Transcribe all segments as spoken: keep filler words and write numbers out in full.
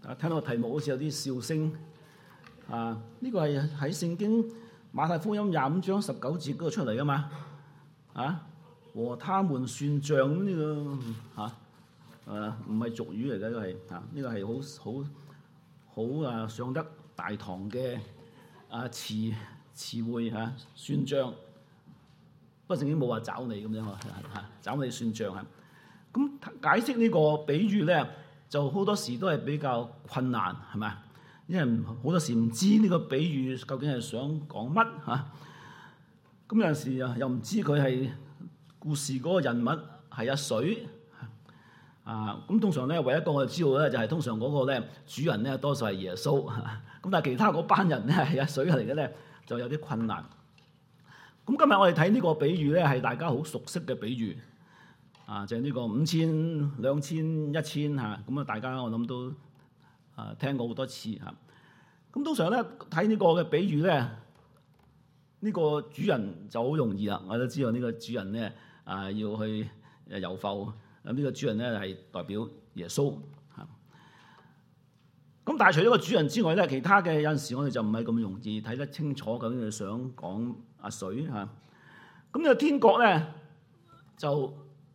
啊，聽到個題目好似有啲笑聲啊！呢個係喺聖經馬太福音廿五章十九節嗰度出嚟噶嘛？啊，和他們算賬咁呢個嚇誒唔係俗語嚟嘅，呢個係啊呢個係好好好啊上得大堂嘅啊詞詞彙嚇算賬。不過聖經冇話找你咁樣啊嚇，找你算賬啊！咁解釋呢個比喻咧，就好多時都係比較困難，係咪？因為好多時唔知呢個比喻究竟係想講乜嚇。咁有陣時啊，又唔知佢係故事嗰個人物係阿水啊。咁通常咧，唯一一個我哋知道咧，就係通常嗰個咧主人咧，多數係耶穌。咁但係其他嗰班人咧係阿水嚟嘅咧，就有啲困難。咁今日我哋睇呢個比喻咧，係大家好熟悉嘅比喻啊，就係呢個五千、兩千、一千嚇。咁啊，大家我諗都啊聽過好多次嚇。咁通常咧睇呢個嘅比喻咧，呢個主人就好容易啦。我都知道呢個主人咧啊要去誒遊埠，咁呢個主人咧係代表耶穌嚇。咁但係除咗個主人之外咧，其他嘅有陣時我哋就唔係咁容易睇得清楚究竟佢想講阿水嚇。咁呢個天國咧就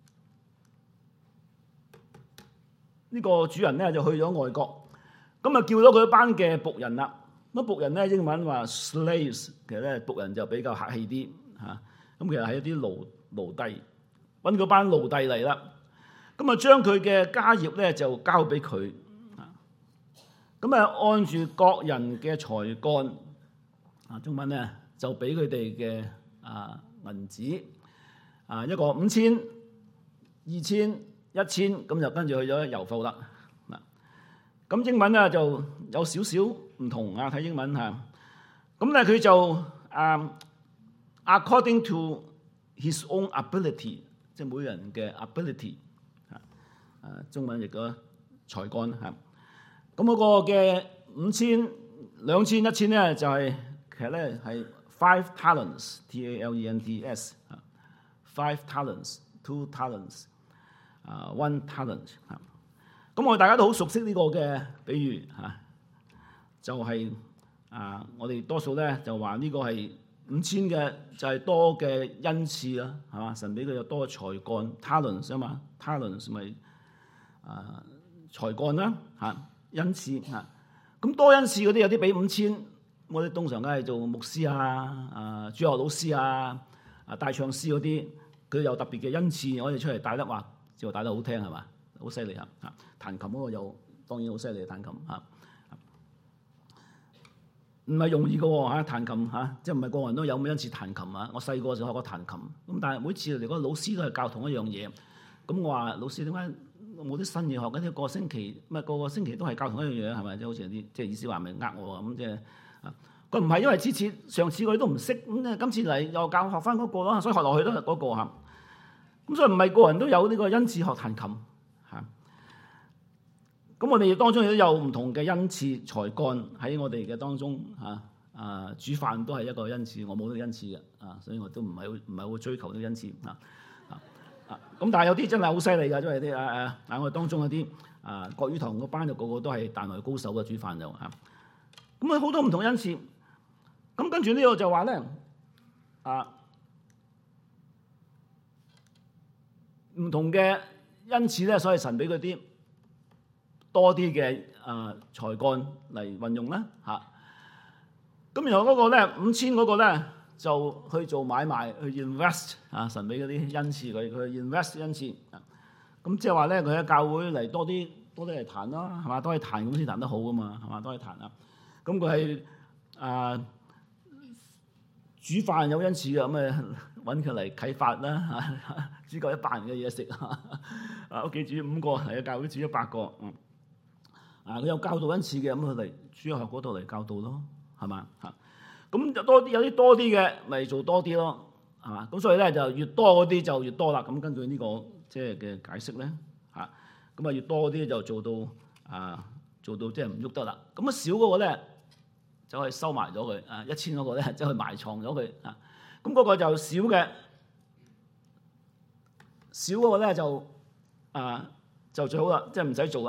呢個主人咧就去咗外國，咁啊叫咗佢一班嘅僕人啦。咁僕人咧英文話 slaves， 其實咧僕人就比較客氣啲嚇。咁其實係一啲奴奴隸，揾嗰班奴隸嚟啦。咁啊將佢嘅家業咧就交俾佢。咁啊，按住各人嘅才幹，啊中文咧就俾佢哋嘅啊銀紙，啊一個五千、二千、一千，咁就跟住去咗遊埠啦。嗱，咁英文咧就有少少唔同啊，睇英文嚇。咁咧佢就啊 according to his own ability， 即係每人嘅 ability， 啊中文譯咗才幹嚇。咁嗰個嘅五千、兩千、一千咧，就係、是、其實咧係 five talents，T A L E N T S，five talents，two talents，啊、uh, one talent 嚇。咁我哋大家都好熟悉呢個嘅比喻嚇，就係、是、啊，我哋多數咧就話呢個係五千嘅就係多嘅恩賜啦，係嘛？神俾佢有多嘅才幹 talents 啊嘛 ，talents 咪啊才幹啦嚇。恩賜嚇，咁多恩賜嗰啲有啲俾五千，我哋通常梗係做牧師啊、啊主學老師啊、啊帶唱詩嗰啲，佢有特別嘅恩賜，我哋出嚟帶得話，就帶得好聽係嘛，好犀利啊！嚇，彈琴嗰個又當然好犀利嘅彈琴嚇，唔係容易嘅喎嚇，彈琴嚇，即係唔係個個人都有咁恩賜彈琴啊？我細個就學過彈琴，咁但係每次嚟嗰個老師都係教同一樣嘢，咁我話老師點解？冇啲新嘢學緊，啲個星期唔係個個星期都係教同一樣嘢，係咪？即係好似有啲即係意思話咪呃我咁即係啊？佢唔係因為次次上次佢都唔識咁咧，今次嚟又教學翻嗰個咯，所以學落去都係嗰個嚇。咁所以唔係個人都有呢個恩賜學彈琴嚇。咁我哋當中亦都有唔同嘅恩賜才幹喺我哋嘅當中嚇。啊，煮飯都係一個恩賜，我冇呢個恩賜嘅啊，所以我都唔係唔係好追求呢個恩賜啊。咁但係有啲真係好犀利㗎，即係啲啊啊！喺我哋當中有啲啊國語堂個班就個個都係大內高手嘅煮飯就嚇。咁啊好多唔同恩賜。咁跟住呢個就話咧啊唔同嘅恩賜咧，所以神俾佢啲多啲嘅啊才幹嚟運用啦嚇。咁然後嗰個咧五千嗰個咧。就去做買賣，去 invest 啊！神俾嗰啲恩賜佢，佢 invest 恩賜啊！咁即係話咧，佢喺教會嚟多啲，多啲嚟彈啦，係嘛？多啲彈咁先彈得好噶嘛，係嘛？多啲彈啊！咁佢係啊煮飯有恩賜嘅，咁啊揾佢嚟啟發啦嚇，煮夠一百人嘅嘢食啊！屋企煮五個，嚟教會煮一百個，嗯啊！佢有教導恩賜嘅，咁佢嚟主學嗰度嚟教導咯，係嘛嚇？咁就多啲，有啲多啲嘅，咪做多啲咯，係嘛？咁所以咧就越多嗰啲就越多啦。咁根據呢個即係嘅解釋咧，嚇咁啊越多嗰啲就做到啊做到即係唔喐得啦。咁啊少嗰個咧就去收埋咗佢，啊一千嗰個咧就去埋藏咗佢啊。咁嗰個就少嘅，少嗰個咧就啊就最好啦，即係唔使做啦。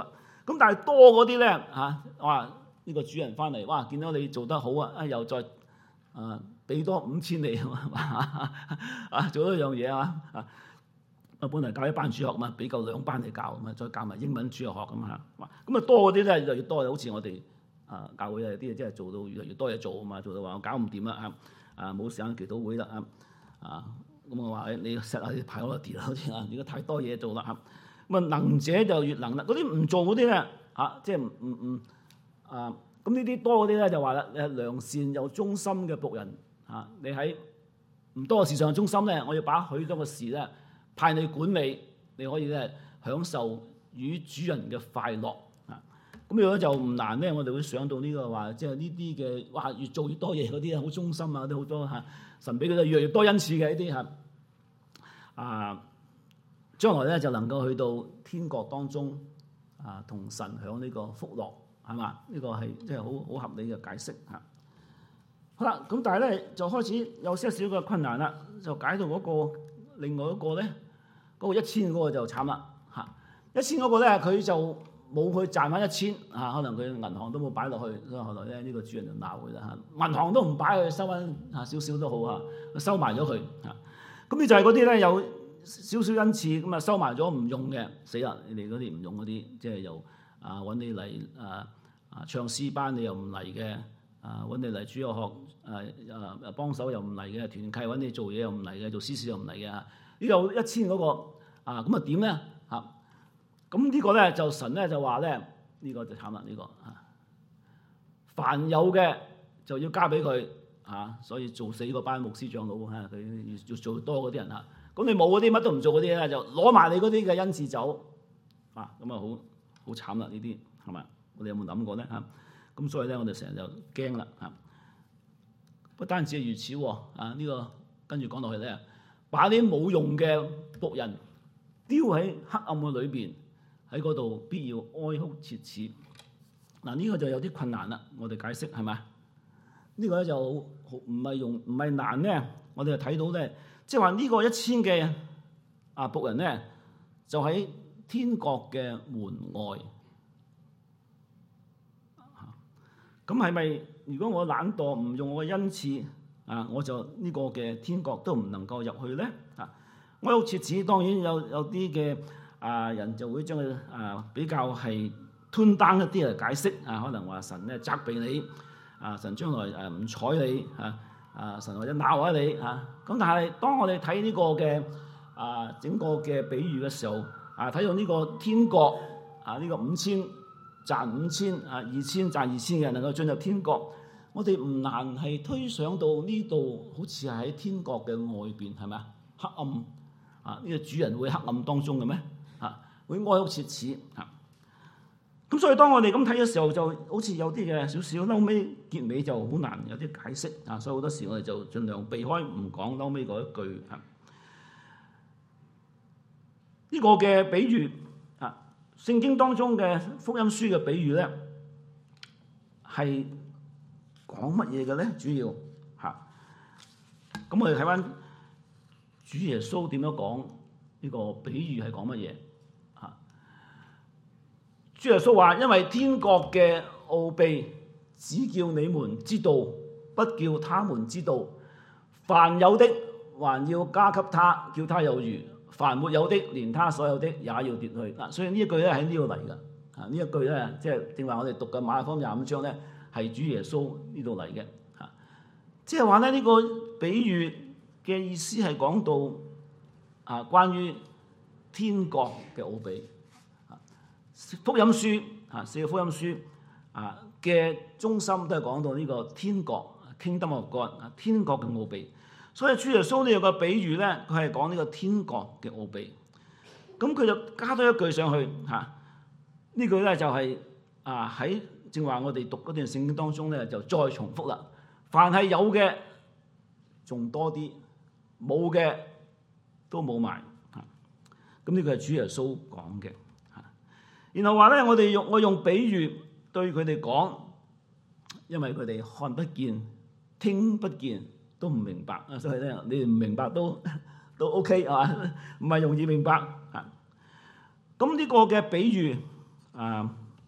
咁但係多嗰啲咧嚇，哇！呢個主人翻嚟，哇！見到你做得好啊，啊又再啊俾多五千你啊，做多一樣嘢啊！啊，我本嚟教一班主學嘛，俾夠兩班嚟教咁啊，再教埋英文主學咁嚇。咁啊多嗰啲咧越嚟越多，好似我哋啊教會有啲嘢真係做到越嚟越多嘢做啊嘛，做到話我搞唔掂啦啊！啊冇時間祈禱會啦啊啊！咁我話你 set 下啲 priority 啦，好似啊，如果太多嘢做啦嚇。咁啊能者就越能啦，嗰啲唔做嗰啲咧嚇，即係唔唔唔啊，咁呢啲多嗰啲咧就話啦，你係良善又忠心嘅僕人嚇，你喺唔多嘅事上嘅忠心咧，我要把許多嘅事咧派你管理，你可以咧享受與主人嘅快樂啊。咁如果就唔難咧，我哋會想到呢個話，即係呢啲嘅哇，越做越多嘢嗰啲好忠心啊，都好多嚇，神俾佢哋越嚟越多恩賜嘅呢啲嚇啊。將來咧就能夠去到天國當中啊，同神享呢個福樂，係嘛？呢、這個係即係好好合理嘅解釋嚇。好啦，咁但係咧就開始有些少嘅困難啦，就解到嗰、那個另外一個咧，嗰、那個一千嗰個就慘啦嚇。一千嗰個咧佢就冇去賺翻一千嚇，可能佢銀行都冇擺落去，所以後來咧呢、這個主人就鬧佢啦嚇。銀行都唔擺去收翻嚇少少都好嚇，收埋咗佢嚇。咁呢就係嗰啲咧有少少恩賜咁啊，收埋咗唔用嘅，死啦！你哋嗰啲唔用嗰啲，即係又啊揾你嚟啊啊唱詩班你又唔嚟嘅，啊揾你嚟主日學啊啊幫手又唔嚟嘅，團契揾你做嘢又唔嚟嘅，做司事又唔嚟嘅。呢有一千嗰個啊，咁啊點咧嚇？咁呢個咧就神咧就話咧呢、呢個就慘啦，呢、呢個啊凡有嘅就要交俾佢嚇，所以做死嗰班牧師長老嚇，佢要做多嗰啲人嚇。咁你冇嗰啲乜都唔做嗰啲咧，就攞埋你嗰啲嘅恩賜走啊！咁啊好好慘啦！呢啲係咪？我哋有冇諗過咧嚇？咁所以咧，我哋成日就驚啦嚇。不單止係如此喎啊！呢、呢個跟住講落去咧，把啲冇用嘅僕人丟喺黑暗嘅裏邊，喺嗰度必要哀哭切齒。嗱、啊、呢、呢個就有啲困難啦。我哋解釋係咪？呢、呢個咧就唔係用唔係難咧。我哋就睇到咧。即係話呢個一千嘅啊僕人咧，就喺天國嘅門外。咁係咪？如果我懶惰唔用我嘅恩賜啊，我就呢個嘅天國都唔能夠入去咧？啊，哀哭切齒當然有有啲嘅啊人就會將佢啊比較係吞單一啲嚟解釋啊，可能話神咧責備你啊，神將來誒唔睬你啊。啊！神或者鬧下你嚇，咁、啊、但係當我哋睇呢個嘅啊整個嘅比喻嘅時候，啊睇到呢個天國啊呢、這個五千賺五千啊二千賺二千嘅人能夠進入天國，我哋唔難係推想到呢度好似係喺天國嘅外邊係咪啊？黑暗啊！呢、這個主人會喺黑暗當中嘅咩？啊會哀哭切齒啊！咁所以當我哋咁睇嘅時候，就好似有啲嘅少少嬲尾結尾就好難有啲解釋啊！所以好多時我哋就盡量避開唔講嬲尾嗰一句啊。呢、這個嘅比喻啊，聖經當中嘅福音書嘅比喻咧，係講乜嘢嘅咧？主要嚇，咁我哋睇翻主耶穌點樣講呢個比喻係講乜嘢？主耶穌話：因為天國嘅奧秘，只叫你們知道，不叫他們知道。凡有的，還要加給他，叫他有餘；凡沒有的，連他所有的也要奪去。嗱，所以呢一句咧喺呢度嚟㗎。啊，呢一句咧，即係正話我哋讀嘅馬可福音廿五章咧，係主耶穌呢度嚟嘅。嚇，即係話咧呢個比喻嘅意思係講到啊，關於天國嘅奧秘。福音書啊，四個福音書啊嘅中心都係講到呢個天國 Kingdom of God 啊，天國嘅奧秘。所以主耶穌呢個比喻咧，佢係講呢個天國嘅奧秘。咁佢就加多一句上去嚇，啊、句呢句咧就係、是、啊喺正話我哋讀嗰段聖經當中咧就再重複啦。凡係有嘅仲多啲，冇嘅都冇埋。嚇、啊，咁呢個係主耶穌講嘅。然後話咧，我哋用我用比喻對佢哋講，因為佢哋看不見、聽不見，都唔明白啊！所以咧，你哋唔明白都都 OK 係嘛？唔係容易明白啊！咁呢個嘅比喻啊，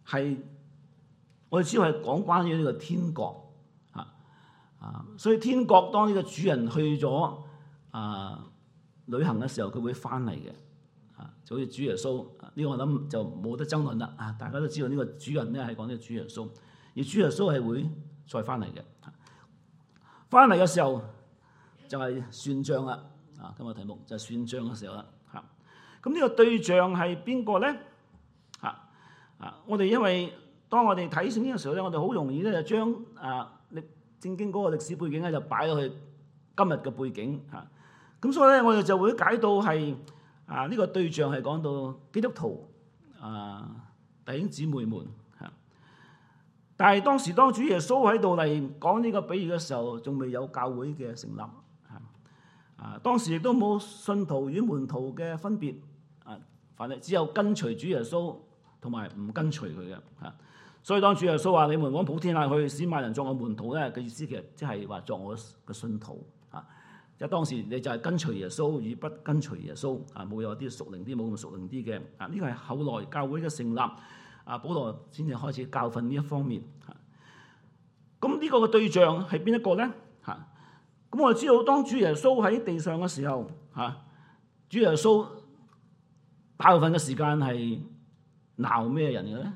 係我哋主要係講關於呢個天國啊啊，所以天國當呢個主人去咗啊旅行嘅時候，佢會翻嚟嘅啊，就好似主耶穌呢、這個我諗就冇得爭論啦啊！大家都知道呢個主人咧係講呢個主耶穌，而主耶穌係會再翻嚟嘅。翻嚟嘅時候就係算賬啦啊！今日題目就係算賬嘅時候啦嚇。咁呢個對象係邊個咧？嚇啊！我哋因為當我哋睇聖經嘅時候咧，我哋好容易咧就將啊歷聖經嗰個歷史背景咧就擺落去今日嘅背景嚇。咁所以咧，我哋就會解到係啊呢個對象係講到基督徒啊弟兄姊妹們嚇。但係當時當主耶穌喺度嚟講呢個比喻嘅時候，仲未有教會嘅成立嚇。啊，當時亦都冇信徒與門徒嘅分別啊，反正只有跟隨主耶穌同埋唔跟隨佢嘅嚇。所以當主耶穌話：你們往普天下去，使萬人作我門徒咧嘅意思，其實即係話作我嘅信徒嚇。即係當時你就係跟隨耶穌與不跟隨耶穌啊，冇有啲屬靈啲，冇咁屬靈啲嘅啊。呢個係後來教會嘅成立啊，保羅先至開始教訓呢一方面嚇。咁呢個嘅對象係邊一個咧嚇？咁我哋知道，當主耶穌喺地上嘅時候嚇，主耶穌大部分嘅時間係鬧咩人嘅咧？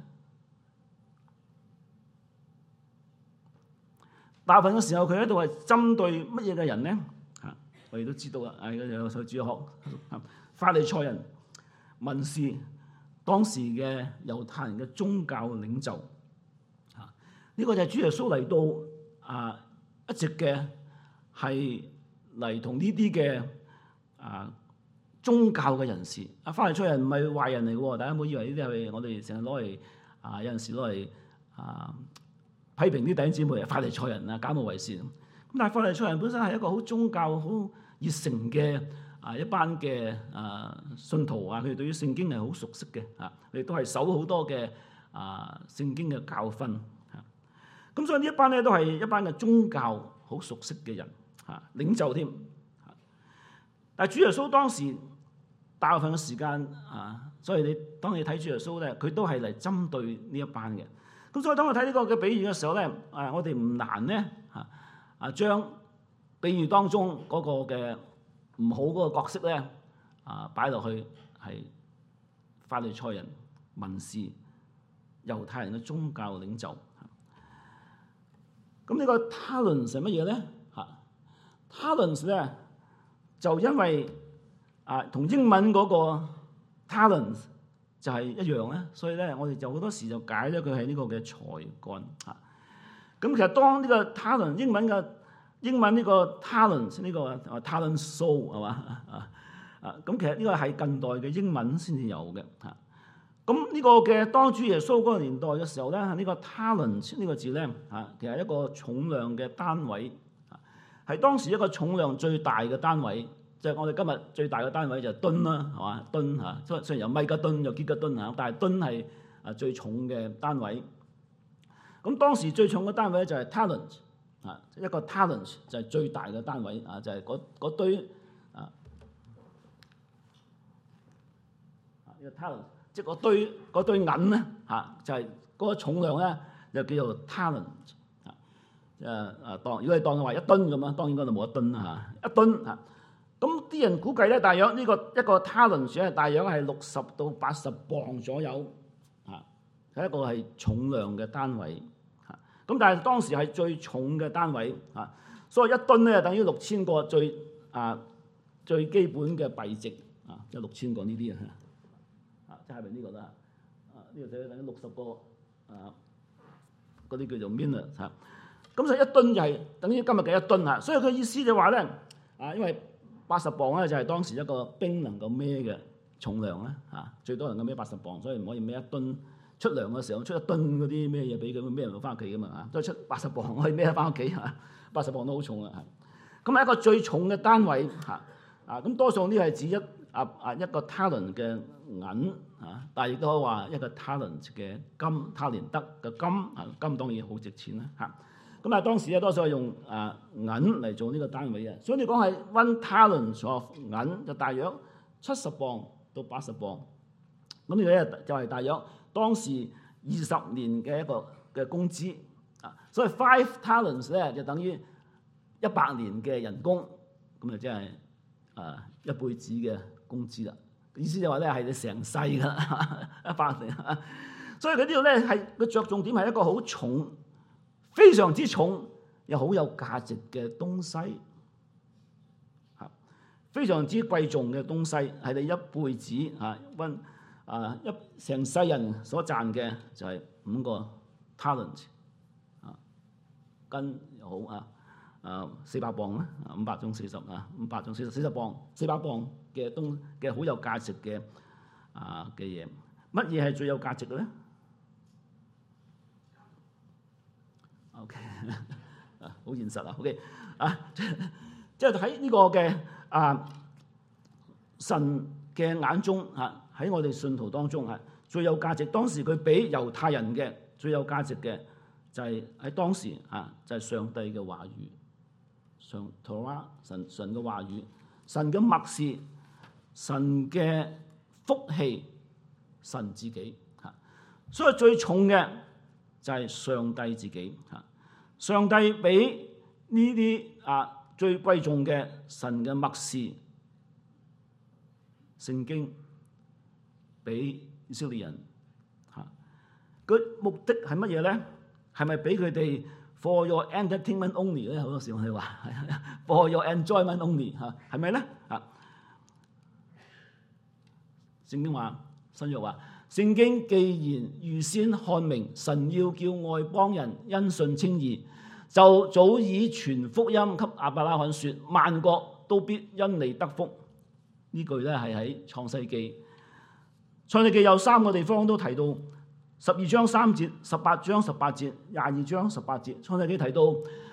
大部分嘅時候佢喺度係針對乜嘢嘅人咧？嚇，我哋都知道啦。誒，有所主學法利賽人、文士，當時嘅猶太人嘅宗教領袖嚇，呢、這個就係主耶穌嚟到啊，一直嘅係嚟同呢啲嘅啊宗教嘅人士。啊，法利賽人唔係壞人嚟嘅喎，大家唔好以為呢啲係我哋成日攞嚟啊，有陣時攞嚟啊。批評啲弟兄姊妹係法利賽人啊，假冒為善。咁但係法利賽人本身係一個好宗教、好熱誠嘅啊一班嘅啊信徒啊，佢哋對於聖經係好熟悉嘅啊，佢哋都係守好多嘅啊聖經嘅教訓啊。咁所以呢一班咧都係一班嘅宗教好熟悉嘅人啊，領袖添。但係主耶穌當時大部分嘅時間啊，所以你當你睇主耶穌咧，佢都係嚟針對呢一班嘅。咁所以當我睇呢個嘅比喻嘅時候咧，誒我哋唔難咧嚇啊將比喻當中嗰個嘅唔好嗰個角色咧啊擺落去係法利賽人、文士、猶太人嘅宗教領袖。咁呢個 talents 係乜嘢咧？嚇 talents 咧就因為啊同英文嗰個 talents就係一樣咧，所以咧我哋就好多時就解咗佢係呢個嘅才幹嚇。咁其實當呢個 talent 英文嘅英文呢個 talent 呢個啊 talent soul 係嘛啊啊咁其實呢個係近代嘅英文先至有嘅嚇。咁呢個嘅當主耶穌嗰個年代嘅時候咧，呢個 talent 呢個字咧嚇其實係一個重量嘅單位嚇，係當時一個重量最大嘅單位。就係我哋今日最大嘅單位就係噸啦，係嘛噸嚇，雖雖然有米加噸有吉加噸嚇，但係噸係啊最重嘅單位。咁當時最重嘅單位就係 talent 啊，一個 talent 就係最大嘅單位啊，就係嗰嗰堆啊啊呢個 talent，即係嗰堆嗰堆銀咧嚇，就係嗰個重量咧就叫做 talent 啊。誒啊當如果你當嘅話一噸咁啊，當然嗰度冇一噸啦嚇，一噸嚇。咁啲人估計咧，大約呢個一個 talent 咧，大約係六十到八十磅左右，嚇，係一個係重量嘅單位，嚇。咁但係當時係最重嘅單位，嚇，所以一噸咧等於六千個最啊最基本嘅幣值，啊，即係六千個呢啲啊，啊，即係咪呢個啦？啊，呢個就等於六十個啊，嗰啲叫做 minute 嚇。咁所以一噸就係等於今日嘅一噸嚇。所以佢意思就話咧，啊，因為八十磅咧就係當時一個兵能夠孭嘅重量咧嚇，最多能夠孭八十磅，所以唔可以孭一噸。出糧嘅時候出一噸嗰啲咩嘢俾佢，咩人攞翻屋企噶嘛嚇，所以出八十磅可以孭得翻屋企嚇，八十磅都好重啊嚇。咁係一個最重嘅單位嚇啊，咁多數呢係指一啊啊一個 talent 嘅銀嚇，但係亦都可以話一個 talent 嘅金，他連德嘅金啊，金當然好值錢啦嚇。咁啊當時咧多數係用啊銀嚟做呢個單位啊，所以你講係 one talent of 銀就大約七十磅到八十磅，咁呢個咧就係大約當時二十年嘅一個嘅工資啊，所以 five talents 咧就等於一百年嘅人工，咁就即係啊一輩子嘅工資啦。意思就話咧係你成世噶啦，一百年。所以佢呢度咧係佢着重點係一個好重、非常之重又好有價值嘅東西，嚇非常之貴重嘅東西，係你一輩子嚇温啊一成世人所賺嘅就係五個 talent 啊，斤又好啊啊四百磅啦，五百種四十啊，五百種四十四十磅，四百磅嘅東嘅好有價值嘅啊嘅嘢，乜嘢係最有價值嘅咧？OK 啊，好現實啊 ，OK 啊，即係喺呢個嘅啊神嘅眼中嚇，喺我哋信徒當中嚇最有價值。當時佢俾猶太人嘅最有價值嘅就係喺當時嚇就係上帝嘅話語，上 Torah 神神嘅話語，神嘅默示，神嘅福氣，神自己嚇。所以最重嘅就係上帝自己嚇。上帝俾呢啲啊最貴重嘅神嘅默示聖經俾以色列人嚇，個目的係乜嘢咧？係咪俾佢哋 for your entertainment only 咧？好多時我哋話 for your enjoyment only 嚇，係咪咧？嚇，聖經話新約話，聖經既然預先看明神要叫外邦人因信稱義，就早已傳福音給亞伯拉罕說，萬國都必因你得福。呢句咧係喺創世記，創世記有三個地方都提到，十二章三節、十八章十八節、廿二章十八節。創世記提到，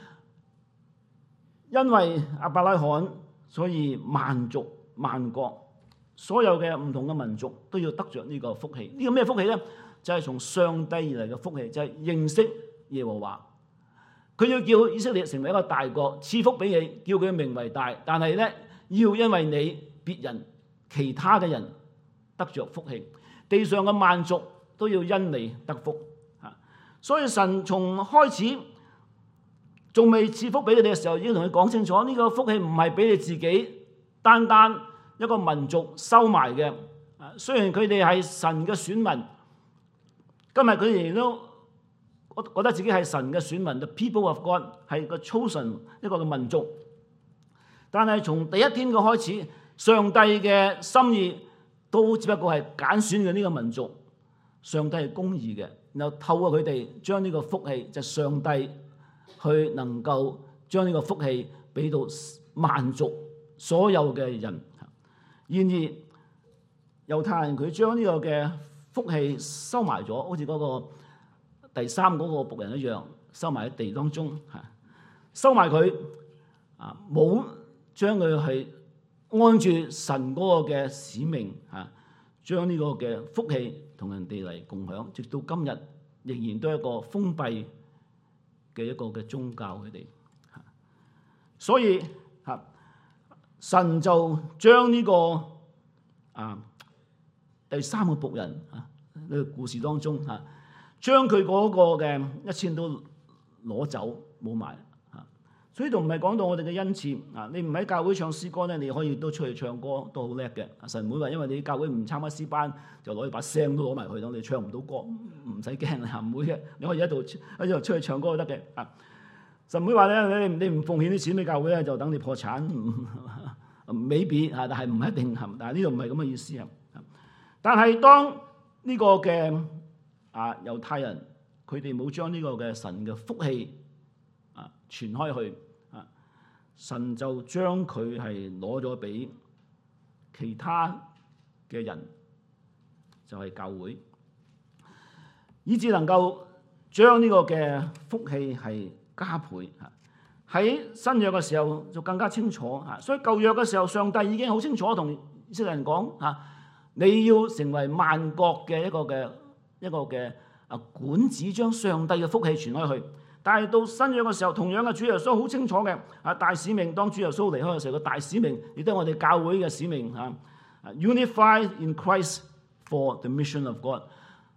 因為亞伯拉罕，所以萬族萬國所有嘅唔同嘅民族都要得着呢個福氣。呢、這個咩福氣咧？就係、是、從上帝而嚟嘅福氣，就係、是、認識耶和華。佢要叫以色列成為一個大國，賜福俾你，叫佢嘅名為大。但係咧，要因為你別人其他嘅人得着福氣，地上嘅萬族都要因你得福。嚇！所以神從開始仲未賜福俾你哋嘅時候，已經同佢講清楚，呢、這個福氣唔係俾你自己單單一個民族收埋嘅。啊，雖然佢哋係神嘅選民，今日佢哋都覺得自己係神嘅選民 ，the people of God 係個 chosen 一個嘅民族。但係從第一天嘅開始，上帝嘅心意都只不過係揀選嘅呢個民族。上帝係公義嘅，然後透過佢哋將呢個福氣，就是、上帝去能夠將呢個福氣俾到萬族所有嘅人。然而猶太人佢將呢個嘅福氣收埋咗，好似嗰個第三嗰個僕人一樣，收埋喺地當中嚇，收埋佢啊，冇將佢係按住神嗰個嘅使命嚇，將呢個嘅福氣同人哋嚟共享，直到今日仍然都係一個封閉嘅一個嘅宗教佢哋嚇，所以嚇神就將呢個啊第三個僕人啊呢個故事當中嚇。將佢嗰個嘅一千都攞走冇埋嚇，所以呢度唔係講到我哋嘅恩賜啊！你唔喺教會唱詩歌咧，你可以都出去唱歌都好叻嘅。神唔會話因為你教會唔參加詩班，就攞住把聲都攞埋去，等你唱唔到歌，唔使驚啊！唔會嘅，你可以喺度喺度出去唱歌都得嘅啊！神唔會話咧，你你唔奉獻啲錢俾教會咧，就等你破產，未必啊，但係唔一定係，但係呢度唔係咁嘅意思啊！但係當呢個嘅啊！猶太人佢哋冇將呢個嘅神嘅福氣啊傳開去啊，神就將佢係攞咗俾其他嘅人，就係、是、教會，以致能夠將呢個嘅福氣係加倍啊！喺新約嘅時候就更加清楚啊，所以舊約嘅時候上帝已經好清楚同以色列人講啊，你要成為萬國嘅一個嘅。一個嘅啊管子將上帝嘅福氣傳開去，但係到新約嘅時候，同樣嘅主耶穌好清楚嘅啊大使命，當主耶穌離開嘅時候，個大使命亦都係我哋教會嘅使命啊。Unified in Christ for the mission of God，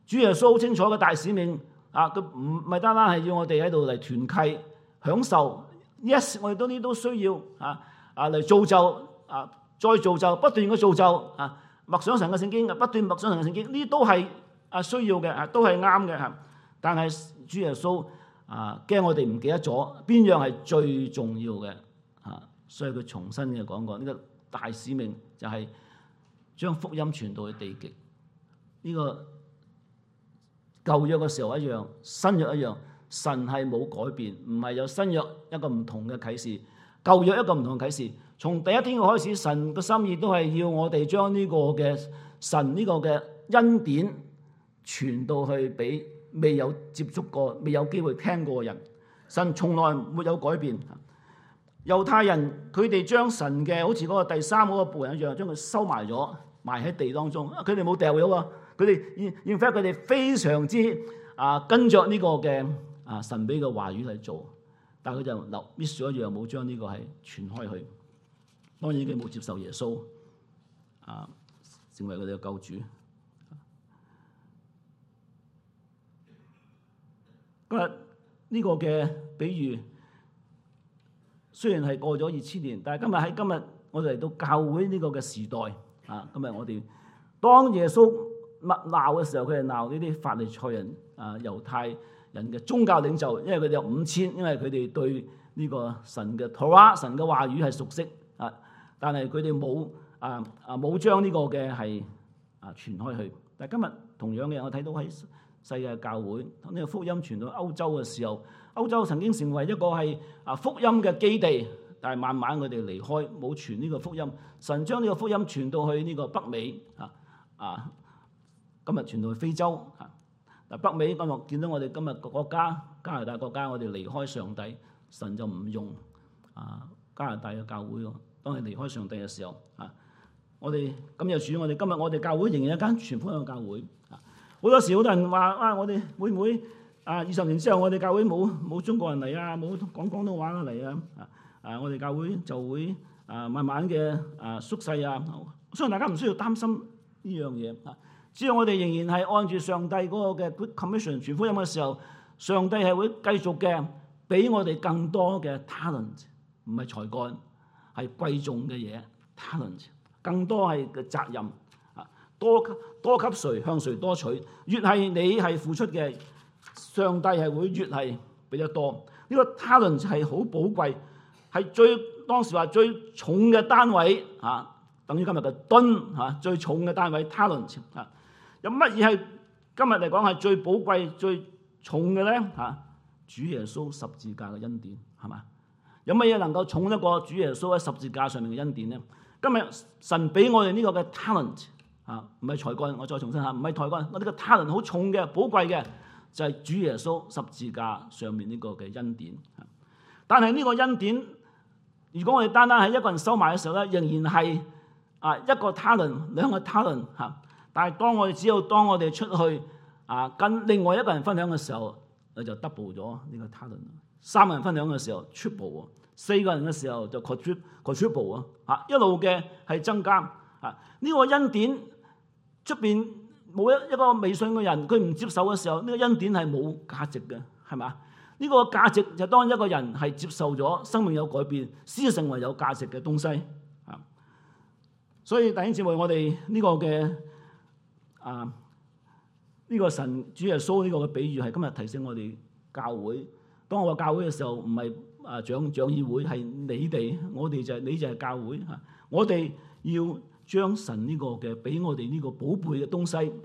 主耶穌好清楚嘅大使命啊！佢唔係單單係要我哋喺度嚟團契享受 ，yes， 我哋都呢都需要啊啊嚟造就啊，再造就，不斷嘅造就啊，默想神嘅聖經，不斷默想神嘅聖經，呢都係啊需要嘅，啊都係啱嘅嚇。但係主耶穌啊，驚我哋唔記得咗邊樣係最重要嘅啊，所以佢重新嘅講過呢個大使命就係將福音傳到去地極。呢個舊約嘅時候一樣，新約一樣，神係冇改變，唔係有新約一個唔同嘅啟示，舊約一個唔同嘅啟示。從第一天嘅開始，神嘅心意都係要我哋將呢個嘅神呢個嘅恩典傳到去俾未有接觸過、未有機會聽過嘅人。神從來沒有改變。猶太人佢哋將神嘅好似嗰個第三嗰個僕人一樣，將佢收埋咗，埋喺地當中。佢哋冇掉咗喎。佢哋，in fact，佢哋非常之啊跟着呢個嘅啊神俾嘅話語嚟做，但係佢就留 miss 咗一樣，冇將呢個係傳開去。當然佢冇接受耶穌啊成為佢哋嘅救主。今日呢個嘅比喻雖然係過咗二千年，但係今日喺今日我哋嚟到教會呢個嘅時代啊，今日我哋當耶穌鬧嘅時候，佢係鬧呢啲法利賽人啊、猶太人嘅宗教領袖，因為佢哋有五千，因為佢哋對呢個神嘅 Torah 神嘅話語係熟悉啊，但係佢哋冇啊啊冇將呢個嘅係啊傳開去。但係今日同樣嘅，我睇到喺世界教會呢個福音傳到歐洲嘅時候，歐洲曾經成為一個係啊福音嘅基地，但係慢慢佢哋離開，冇傳呢個福音。神將呢個福音傳到去呢個北美啊啊。今日傳到去非洲啊！嗱，北美今日見到我哋今日個國家加拿大國家，我哋離開上帝，神就唔用啊加拿大嘅教會咯。當你離開上帝嘅時候啊，我哋咁又主，我哋今日我哋教會仍然一間傳福音嘅教會啊！好多時好多人話啊，我哋會唔會啊二十年之後我哋教會冇冇中國人嚟啊，冇講廣東話嘅嚟啊啊啊！我哋教會就會啊慢慢嘅啊縮細啊！我相信大家唔需要擔心呢樣嘢啊！只要我哋仍然係按住上帝嗰個嘅 Good Commission 傳福音嘅時候，上帝係會繼續嘅俾我哋更多嘅 talent， 唔係才幹，係貴重嘅嘢 talent， 更多係嘅責任啊，多多給誰向誰多取，越係你係付出嘅，上帝係會越係俾得多。呢、這個 talent 係好寶貴，係最當時話最重嘅單位啊，等於今日嘅噸嚇，最重嘅單位 talent 啊。有乜嘢係今日嚟講係最寶貴、最重嘅咧？嚇，主耶穌十字架嘅恩典係嘛？有乜嘢能夠重得過主耶穌喺十字架上面嘅恩典咧？今日神俾我哋呢個嘅 talent 嚇，唔係才幹，我再重申下，唔係才幹，我呢個 talent 好重嘅、寶貴嘅，就係主耶穌十字架上面呢個嘅恩典。但係呢個恩典，如果我哋單單係一個人收埋嘅時候咧，仍然係啊一個 talent、兩個 talent 嚇。但係當我哋只有當我哋出去啊跟另外一個人分享嘅時候，你就 double 咗呢個 talent。三個人分享嘅時候 triple 喎，四個人嘅時候就 quadruple 啊，嚇一路嘅係增加啊。呢個恩典出邊冇一一個未信嘅人，佢唔接受嘅時候，呢個恩典係冇價值嘅，係嘛？呢個價值就當一個人係接受咗，生命有改變，先成為有價值嘅東西啊。所以弟兄姊妹，我哋呢個嘅啊！呢、這個神主耶穌呢個嘅比喻係今日提醒我哋教會。當我話教會嘅時候，唔係啊長長議會，係你哋，我哋就係、是、你就係教會嚇。我哋要將神呢個嘅俾我哋呢個寶貝嘅東西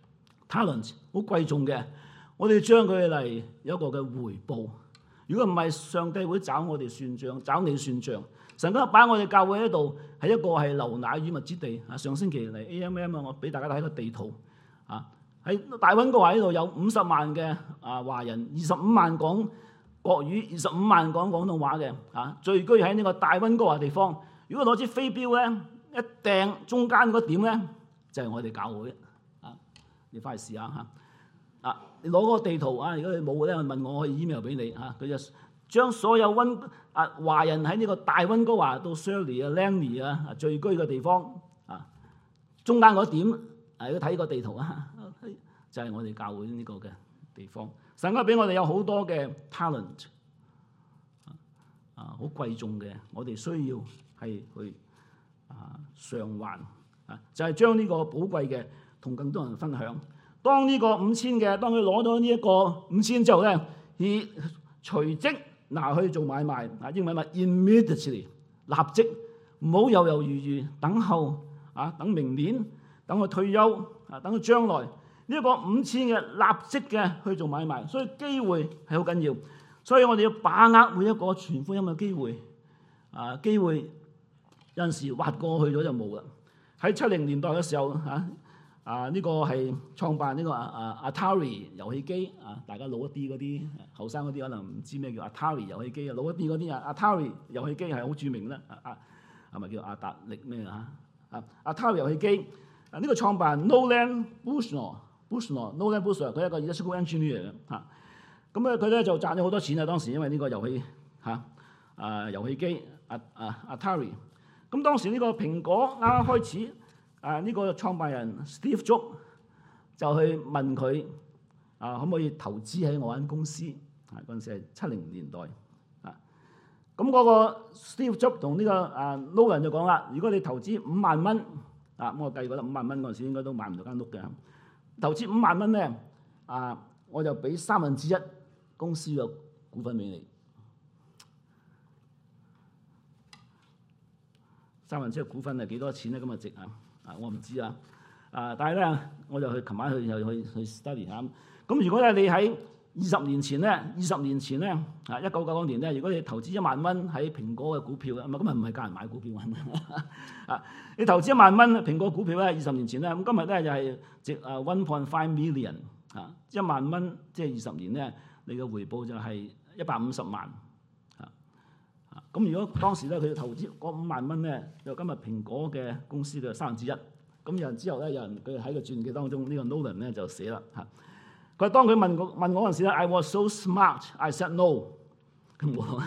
talent 好貴重嘅，我哋將佢嚟有一個嘅回報。如果唔係，上帝會找我哋算賬，找你算賬。神今日擺我哋教會喺度，係一個係流奶與蜜之地。啊，上星期嚟 A M M 啊，我俾大家睇個地圖。啊，喺大溫哥華呢度有五十萬嘅啊華人，二十五萬講國語，二十五萬講廣東話嘅。啊，聚居喺呢個大溫哥華地方。如果攞支飛鏢咧，一掟中間嗰點咧，就係、是、我哋教會。啊，你翻去試下嚇。啊，你攞嗰個地圖啊，如果你冇咧，問我，我可以 email 俾你嚇。佢就將所有溫啊華人喺呢個大溫哥華到 Shirley 啊、Langley 啊聚居嘅地方啊，中間嗰點啊，要睇個地圖啊， 就係我哋教會呢個嘅地方。神家俾我哋有好多嘅 talent 啊，好貴重嘅，我哋需要係去啊償還啊，就係將呢個寶貴嘅同更多人分享。當呢個五千嘅，當佢攞咗呢一個五千之後咧，佢隨即拿去做買賣啊，英文話 immediately 立即，唔好猶猶豫豫等候啊，等明年，等佢退休啊，等佢將來。呢一個五千嘅立即嘅去做買賣，所以機會係好緊要，所以我哋要把握每一個傳福音嘅機會。啊，機會有陣時滑過去咗就冇啦。喺七零年代嘅時候嚇，啊呢個係創辦呢個啊啊 Atari 遊戲機啊，大家老一啲嗰啲後生嗰啲可能唔知咩叫 Atari 遊戲機啊，老一啲嗰啲啊 Atari 遊戲機係好著名啦，啊啊係咪叫阿達力咩啊？啊 Atari 遊戲機啊，呢個創辦 Nolan Bushnell。Bushnell, Nolan Bushnell， 佢係一個 electrical engineer 嚟嘅嚇，咁咧佢咧就賺咗好多錢啊！當時因為呢個遊戲嚇啊遊戲機啊啊 Atari， 咁當時呢個蘋果啱啱開始啊，呢、這個創辦人 Steve Jobs 就去問佢啊，可唔可以投資喺我間公司啊？嗰陣時係七零年代啊，咁嗰個 Steve Jobs 同呢個啊 Nolan 就講啦：如果你投資五萬蚊啊，咁我計覺得五萬蚊嗰陣時應該都買唔到間屋嘅。投資五萬蚊咧，啊，我就俾三分之一公司嘅股份俾你。三分之一股份係幾多錢咧？今日值啊？啊，我唔知啊。啊，但係咧，我就去琴晚去又去去 study 下。咁如果咧你喺二十年前咧，二十年前咧，啊一九九九年咧，如果你投資一萬蚊喺蘋果嘅股票嘅，咁啊今日唔係教人買股票啊！你投資一萬蚊蘋果股票咧，二十年前咧，咁今日咧就係值啊 one point five million 啊，一萬蚊即係二十年咧，你嘅回報就係一百五十萬啊！咁如果當時咧佢投資嗰五萬蚊咧，就今日蘋果嘅公司嘅三分之一。咁有人之後咧，有人佢喺個傳記當中，呢個 Nolan 咧就寫啦嚇。佢當佢問我問我嗰陣時咧 ，I was so smart, I said no。咁我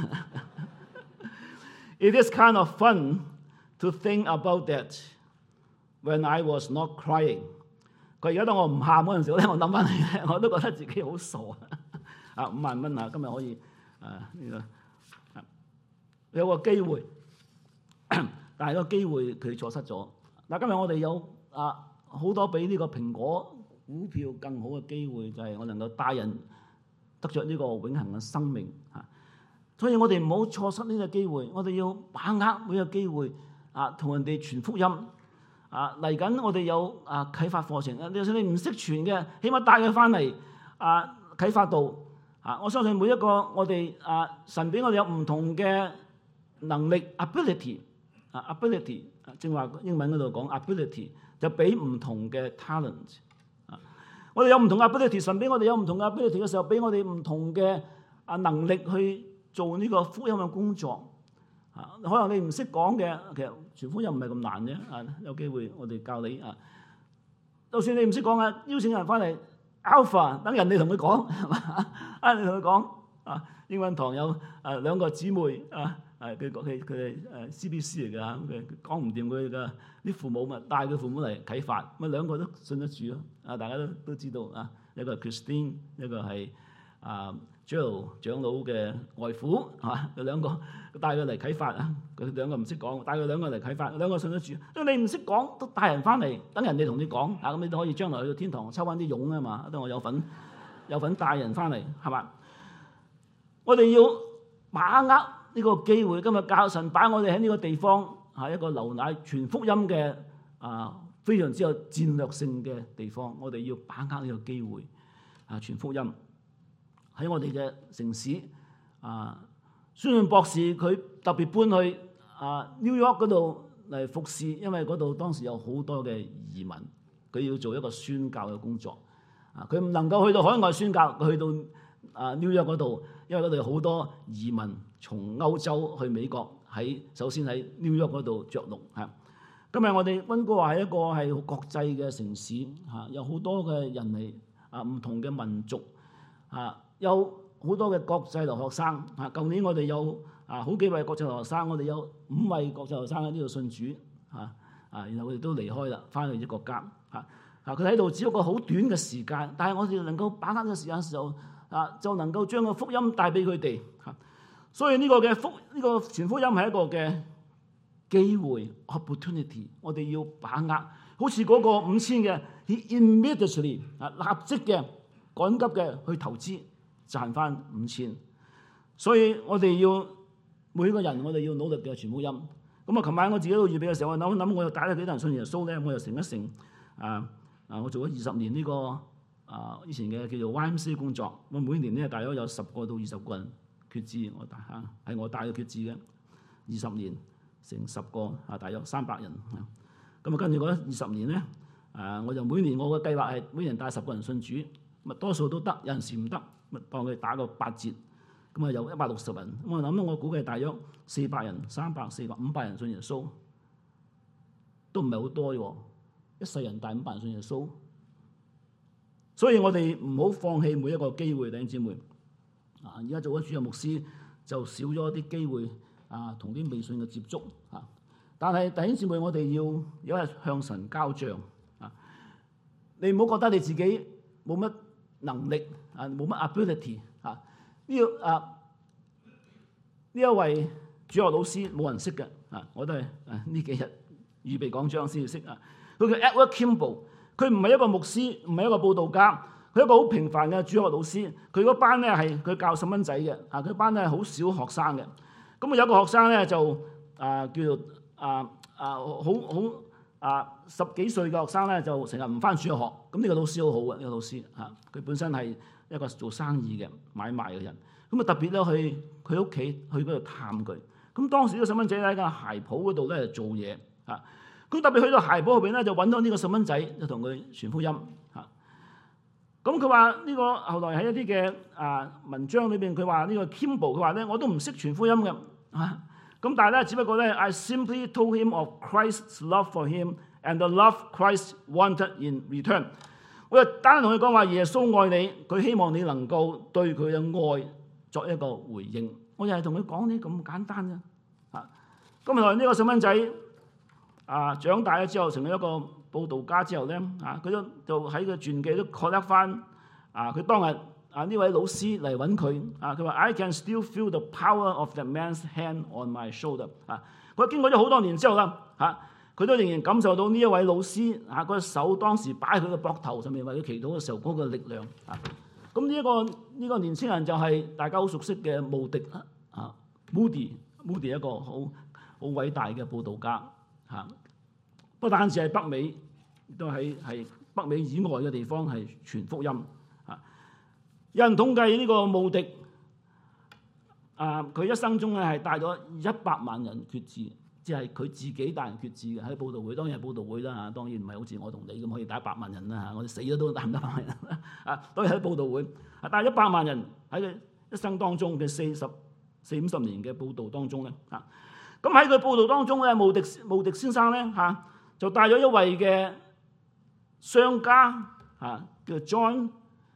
It is kind of fun to think about that when I was not crying。佢而家當我唔喊嗰陣時咧，我諗翻嚟咧，我都覺得自己好傻啊！五萬蚊啊，今日可以啊呢個有個機會，但係個機會佢錯失咗。嗱，今日我哋有啊好多比呢個蘋果股票更好嘅機會，就係我能夠帶人得着呢個永恆嘅生命嚇。所以我哋唔好錯失呢個機會，我哋要把握每個機會啊，同人哋傳福音啊。嚟緊我哋有啊啟發課程啊，就算你唔識傳嘅，起碼帶佢翻嚟啊啟發到啊。我相信每一個我哋啊神俾我哋有唔同嘅能力 ability 啊 ability， 正話英文嗰度講 ability 就俾唔同嘅 talent。我哋有唔同嘅 ability， 神俾我哋有唔同嘅 ability 嘅時候，俾我哋唔同嘅啊能力去做呢個福音嘅工作。啊，可能你唔識講嘅，其實傳福音唔係咁難嘅。啊，有機會我哋教你啊。就算你唔識講啊，邀請人翻嚟 Alpha， 等人哋同佢講，係嘛？啊，你同佢講啊，英文堂有啊兩個姊妹啊。係佢佢佢哋誒 C B C 嚟㗎嚇，佢講唔掂佢㗎，啲父母咪帶佢父母嚟啟發，咪兩個都信得住咯。啊，大家都都知道啊，一個係 Christine， 一個係啊 Joe 長老嘅外父，係嘛？佢兩個帶佢嚟啟發啊，佢兩個唔識講，帶佢兩個嚟啟發，兩個信得住。因為你唔識講，都帶人翻嚟，等人哋同你講啊，咁你都可以將來去到天堂抽翻啲傭啊嘛，等我有份有份帶人翻嚟，係嘛？我哋要把握呢個機會，今日教神擺我哋喺呢個地方係一個流奶傳福音嘅啊，非常之有戰略性嘅地方。我哋要把握呢個機會啊，傳福音喺我哋嘅城市啊。孫潤博士佢特別搬去啊 New York 嗰度嚟服侍，因為嗰度當時有好多嘅移民，佢要做一個宣教嘅工作啊。佢唔能夠去到海外宣教，佢去到啊 New York 嗰度，因為嗰度有好多移民。從歐洲去美國，喺首先喺 New York 嗰度着陸嚇。今日我哋溫哥華係一個係國際嘅城市嚇，有好多嘅人嚟啊，唔同嘅民族嚇，有好多嘅國際留學生嚇。舊年我哋有啊好幾位國際留學生，我哋有五位國際留學生喺呢度信主嚇啊，然後佢哋都離開啦，翻去啲國家嚇。 啊，佢喺度只不過好短嘅時間，但係我哋能夠把握嘅時間嘅時候啊，就能夠將個福音帶俾佢哋。嚇，所以呢個嘅福呢、呢個傳福音係一個嘅機會 opportunity， 我哋要把握。好似嗰個五千嘅 he immediately 啊，立即嘅趕急嘅去投資賺翻五千。所以我哋要每個人我哋要努力嘅傳福音。咁啊，琴晚我自己都預備嘅時候，我諗諗，我又帶咗幾多人信耶穌咧，我又成一成啊啊！我做咗二十年呢、呢個啊以前嘅叫做 Y M C A 工作，我每年咧大約有十個到二十個人決志，我帶嚇係我帶嘅決志嘅，二十年成十個啊，大約三百人。咁啊，跟住嗰二十年咧，啊我就每年我嘅計劃係每人帶十個人信主，咪多數都得，有陣時唔得，咪當佢打個八折，咁啊有一百六十人。咁我諗到我估計大約四百人、三百、四百、五百人信耶穌，都唔係好多喎。一世人帶五百人信耶穌，所以我哋唔好放棄每一個機會，弟兄姊妹。啊，而家做咗主任牧師就少咗啲機會啊，同啲未信嘅接觸啊。但係弟兄姊妹，我哋要有日向神交賬啊！你唔好覺得你自己冇乜能力啊，冇乜 ability 啊。呢個啊呢一位主學老師冇人識嘅啊，我都係啊呢幾日預備講章先要識啊。佢叫 Edward Kimball， 佢唔係一個牧師，唔係一個佈道家，佢係一個好平凡嘅主學老師。佢嗰班咧係佢教細蚊仔嘅啊，佢班咧係好少學生嘅。咁啊有一個學生咧就啊叫做啊啊好好啊十幾歲嘅學生咧就成日唔返主學。咁呢個老師好好嘅，呢個老師嚇，佢本身係一個做生意嘅買賣嘅人。咁啊特別咧去佢屋企去嗰度探佢。咁當時呢個細蚊仔喺間鞋鋪嗰度咧做嘢嚇。咁特別去到鞋鋪入邊咧，就揾到呢個細蚊仔，就同佢傳福音嚇。咁佢話呢個後來喺一啲嘅啊文章裏邊，佢話呢個 Kimball， 佢話咧我都唔識傳福音嘅嚇。咁但係咧，只不過咧，I simply told him of Christ's love for him and the love Christ wanted in return。我就單單同佢講話，耶穌愛你，佢希望你能夠對佢嘅愛作一個回應。我又係同佢講啲咁簡單嘅嚇。咁後來呢個細蚊仔啊，長大咗之後，成為一個佈道家之後咧，啊，佢都就喺個傳記都覺得翻，啊，佢當日啊呢位老師嚟揾佢，啊，佢話 I can still feel the power of the man's hand on my shoulder。啊，佢經過咗好多年之後啦，嚇，佢都仍然感受到呢一位老師啊，個手當時擺喺佢嘅膊頭上面為佢祈禱嘅時候嗰個力量。啊，咁呢一個呢、呢個年青人就係大家好熟悉嘅慕迪啊 Moody，Moody 一個好好偉大嘅佈道家。嚇！不單止係北美，都喺係北美以外嘅地方係傳福音。嚇！有人統計呢個慕迪啊，佢一生中咧係帶咗一百萬人決志，即係佢自己帶人決志嘅喺佈道會。當然係佈道會啦嚇，當然唔係好似我同你咁可以帶一百萬人啦嚇，我哋死咗都帶唔得一百萬人啊！當然喺佈道會啊，帶一百萬人喺佢一生當中嘅四十四五十年嘅佈道當中咧嚇。咁喺佢佈道當中咧，慕迪慕迪先生咧嚇就帶咗一位嘅商家嚇，叫 John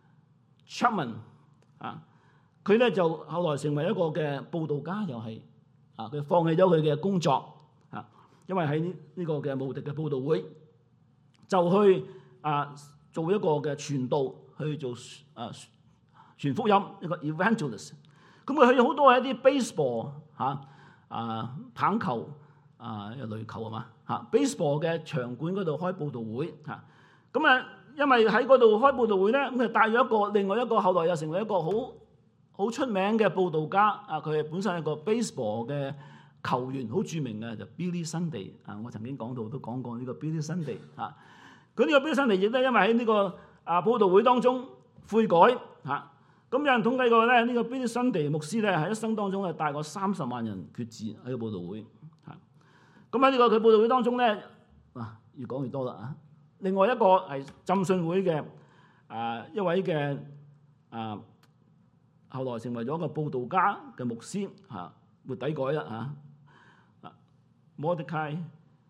Chapman 啊，佢咧就後來成為一個嘅佈道家，又係啊，佢放棄咗佢嘅工作啊，因為喺呢個嘅慕迪嘅佈道會就去啊做一個嘅傳道，去做啊傳福音一個 evangelist。咁佢去咗好多係一啲 baseball 嚇。啊棒球啊壘球係嘛嚇 baseball 嘅場館嗰度開佈道會嚇，咁啊因為喺嗰度開佈道會咧，咁佢帶咗一個另外一個後來又成為一個好好出名嘅佈道家啊，佢係本身係一個 baseball 嘅球員，好著名嘅就 Billy Sunday 啊，我曾經講到都講過呢個 Billy Sunday 啊，佢呢個 Billy Sunday 亦都因為喺呢個啊佈道會當中悔改嚇。咁有人統計過咧，呢個 Billy Sunday 牧師咧喺一生當中咧帶過三十萬人決志喺個佈道會嚇。咁喺呢個佢佈道會當中咧，啊越講越多啦啊！另外一個係浸信會嘅啊一位嘅啊後來成為咗一個佈道家嘅牧師嚇，末底改啦嚇。Mordecai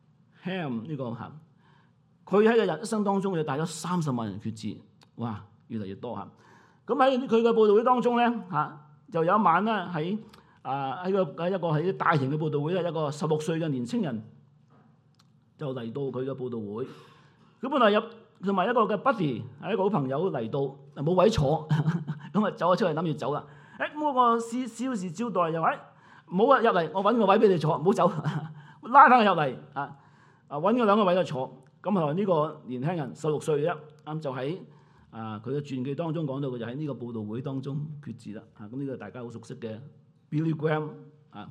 Ham 呢個嚇，佢喺個人一生當中就帶咗三十萬人決志，哇！越嚟越多嚇。咁喺佢嘅佈道會當中咧嚇，就有一晚咧喺啊喺個喺一個喺大型嘅佈道會咧，一個十六歲嘅年青人就嚟到佢嘅佈道會。佢本來入同埋一個嘅 buddy 係一個好朋友嚟到，冇位坐，咁啊走咗出嚟諗住走啦。誒咁嗰個司司事招待又話：唔好啊，入嚟，我揾個位俾你坐，唔好走，拉翻佢入嚟啊！啊揾個兩個位度坐。咁後來呢個年輕人十六歲啫，啱就喺啊佢嘅傳記當中講到，佢就喺呢個佈道會當中決志啦。啊咁呢個大家好熟悉嘅 Billy Graham 啊。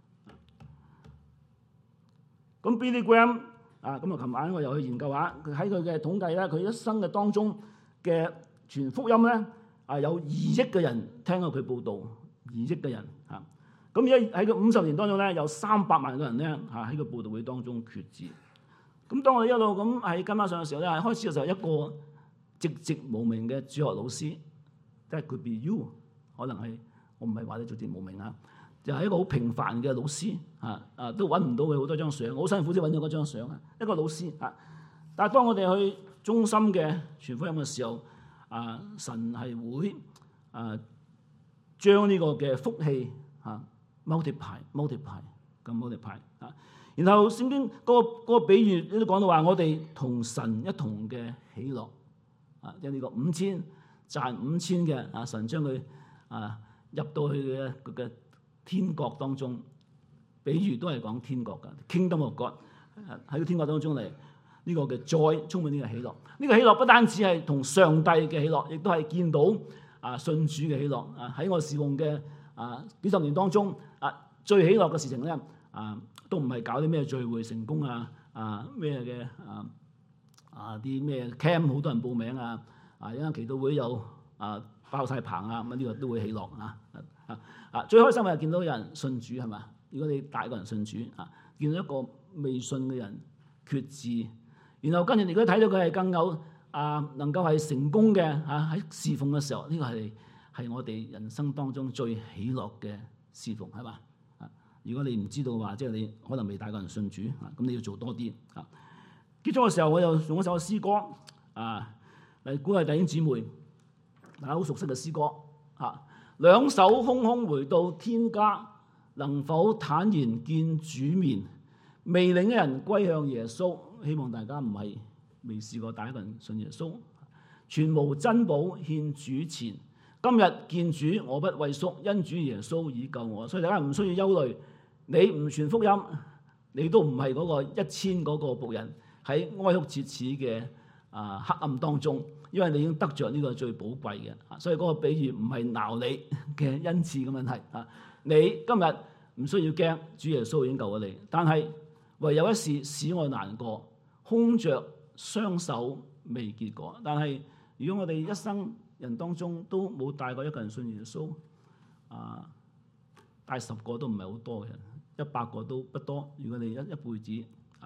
咁 Billy Graham 啊，咁啊，琴晚我又去研究下，佢喺佢嘅統計咧，佢一生嘅當中嘅傳福音咧，啊有二億嘅人聽過佢佈道，二億嘅人嚇。咁而家喺佢五十年當中咧，有三百萬個人咧嚇喺個佈道會當中決志。咁當我哋一路咁喺跟翻上嘅時候咧，開始嘅時候一個寂寂無名嘅主學老師，that could be you， 可能係我唔係話你寂寂無名啊。就係一個好平凡嘅老師，啊啊都揾唔到佢好多張相，好辛苦先揾到嗰張相啊！一個老師啊，但係當我哋去忠心嘅傳福音嘅時候，啊神係會啊將呢個嘅福氣啊 multiply multiply 咁 multiply 啊，然後聖經嗰個嗰個比喻都講到話，我哋同神一同嘅喜樂啊，即係呢個五千賺五千嘅啊，神將佢啊入到去嘅佢嘅天國當中，比喻都係講天國㗎 Kingdom of God 喺個天國當中嚟，呢個嘅 joy 充滿呢個喜樂。呢個喜樂不單止係同上帝嘅喜樂，亦都係見到啊信主嘅喜樂啊。喺我侍奉嘅啊幾十年當中啊，最喜樂嘅事情咧啊，都唔係搞啲咩聚會成功啊啊咩嘅啊啊啲咩 camp 好多人報名啊啊，一間祈禱會有啊爆晒棚啊，咁呢個都會喜樂啊啊啊！最開心係見到有人信主係嘛？如果你大個人信主啊，見到一個未信嘅人決志，然後跟住如果睇到佢係更有啊能夠係成功嘅啊喺侍奉嘅時候，呢、這個係係我哋人生當中最喜樂嘅侍奉係嘛？啊！如果你唔知道嘅話，即係你可能未大個人信主啊，咁你要做多啲啊！結束嘅時候，我又用一首詩歌啊嚟鼓勵弟兄姊妹，大家好熟悉嘅詩歌啊！兩手空空回到天家，能否坦然見主面？未領嘅人歸向耶穌，希望大家唔係未試過帶一個人信耶穌。全無珍寶獻主前，今日見主我不畏縮，因主耶穌已救我。所以大家唔需要憂慮，你唔傳福音，你都唔係嗰個一千嗰個僕人喺哀哭切齒嘅啊黑暗當中。因為你已經得着呢個最寶貴嘅，所以嗰個比喻唔係鬧你嘅恩賜嘅問題啊！你今日唔需要驚，主耶穌已經救咗你。但係唯有一事使我難過，空着雙手未結果。但係如果我哋一生人當中都冇帶過一個人信耶穌，啊，帶十個都唔係好多嘅人，一百個都不多。如果你一一輩子，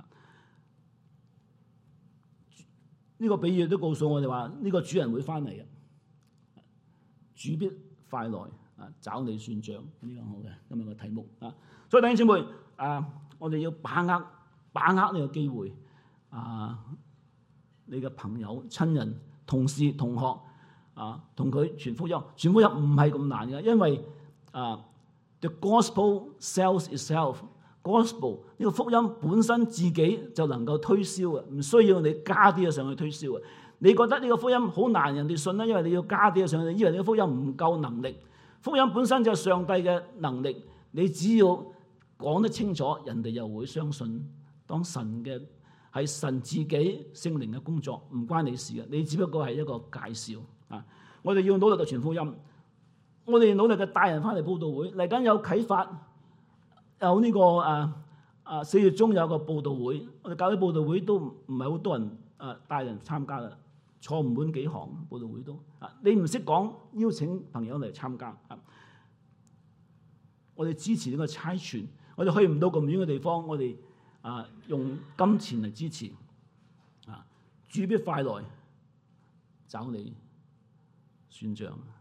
呢個比喻都告訴我哋話，呢個主人會翻嚟嘅，主必快來啊，找你算賬。呢個好嘅今日嘅題目啊，所以弟兄姊妹啊，我哋要把握把握呢個機會啊，你嘅朋友、親人、同事、同學啊，同佢傳福音，傳福音唔係咁難嘅，因為啊 ，the gospel sells itself。Gospel 呢個福音本身自己就能夠推銷嘅，唔需要你加啲嘢上去推銷嘅。你覺得呢個福音好難人哋信咧，因為你要加啲嘢上去，以為呢個福音唔夠能力。福音本身就係上帝嘅能力，你只要講得清楚，人哋又會相信。當神嘅係神自己聖靈嘅工作，唔關你事嘅，你只不過係一個介紹啊。我哋要努力嘅傳福音，我哋努力嘅帶人翻嚟佈道會，嚟緊有啟發。有呢、這個誒誒四月中有個佈道會，我哋教會佈道會都唔係好多人誒帶人參加嘅，坐唔滿幾行佈道會都啊！你唔識講，邀請朋友嚟參加啊！我哋支持呢個差傳，我哋去唔到咁遠嘅地方，我哋啊用金錢嚟支持啊！主必快來找你算賬。